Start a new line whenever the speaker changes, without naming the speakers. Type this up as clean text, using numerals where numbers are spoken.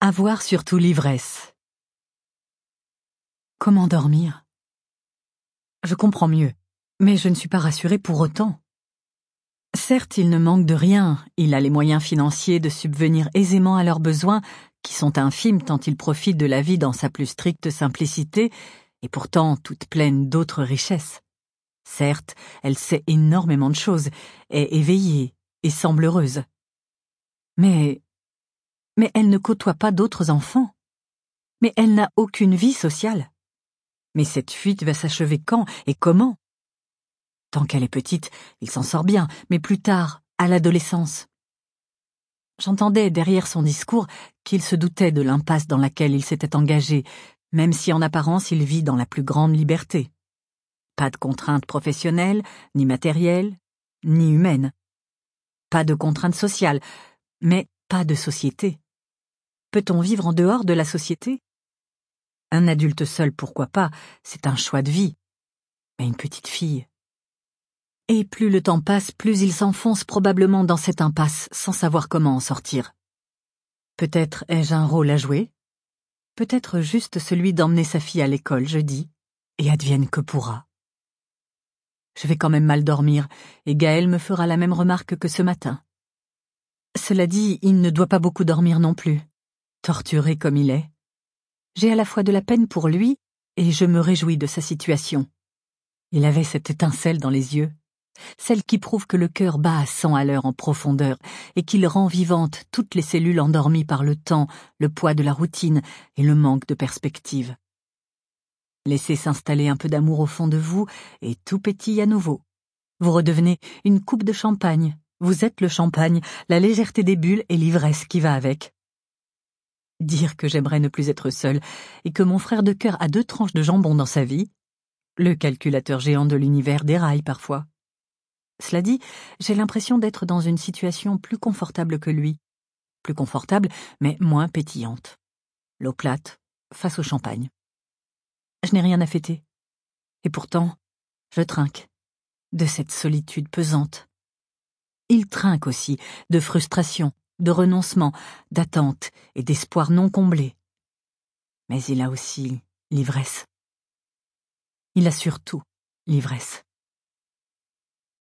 Avoir surtout l'ivresse. Comment dormir? Je comprends mieux, mais je ne suis pas rassurée pour autant. Certes, il ne manque de rien, il a les moyens financiers de subvenir aisément à leurs besoins, qui sont infimes tant il profite de la vie dans sa plus stricte simplicité, et pourtant toute pleine d'autres richesses. Certes, elle sait énormément de choses, est éveillée et semble heureuse. Mais elle ne côtoie pas d'autres enfants. Mais elle n'a aucune vie sociale. Mais cette fuite va s'achever quand et comment? Tant qu'elle est petite, il s'en sort bien, mais plus tard, à l'adolescence. J'entendais derrière son discours qu'il se doutait de l'impasse dans laquelle il s'était engagé, même si en apparence il vit dans la plus grande liberté. Pas de contraintes professionnelles, ni matérielles, ni humaines. Pas de contraintes sociales, mais pas de société. Peut-on vivre en dehors de la société? Un adulte seul, pourquoi pas, c'est un choix de vie. Mais une petite fille... Et plus le temps passe, plus il s'enfonce probablement dans cette impasse, sans savoir comment en sortir. Peut-être ai-je un rôle à jouer? Peut-être juste celui d'emmener sa fille à l'école jeudi, et advienne que pourra. Je vais quand même mal dormir, et Gaël me fera la même remarque que ce matin. Cela dit, il ne doit pas beaucoup dormir non plus, torturé comme il est. J'ai à la fois de la peine pour lui, et je me réjouis de sa situation. Il avait cette étincelle dans les yeux, celle qui prouve que le cœur bat à 100 à l'heure en profondeur et qu'il rend vivantes toutes les cellules endormies par le temps, le poids de la routine et le manque de perspective. Laissez s'installer un peu d'amour au fond de vous et tout pétille à nouveau. Vous redevenez une coupe de champagne. Vous êtes le champagne, la légèreté des bulles et l'ivresse qui va avec. Dire que j'aimerais ne plus être seule et que mon frère de cœur a 2 tranches de jambon dans sa vie. Le calculateur géant de l'univers déraille parfois. Cela dit, j'ai l'impression d'être dans une situation plus confortable que lui. Plus confortable, mais moins pétillante. L'eau plate, face au champagne. Je n'ai rien à fêter. Et pourtant, je trinque de cette solitude pesante. Il trinque aussi de frustration, de renoncement, d'attente et d'espoir non comblés. Mais il a aussi l'ivresse. Il a surtout l'ivresse.